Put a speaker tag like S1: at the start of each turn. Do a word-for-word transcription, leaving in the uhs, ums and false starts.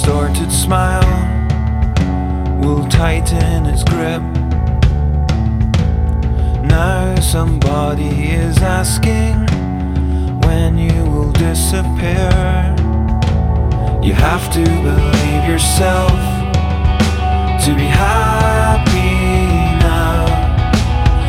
S1: distorted smile will tighten its grip. Now somebody is asking when you will disappear. You have to believe yourself to be happy.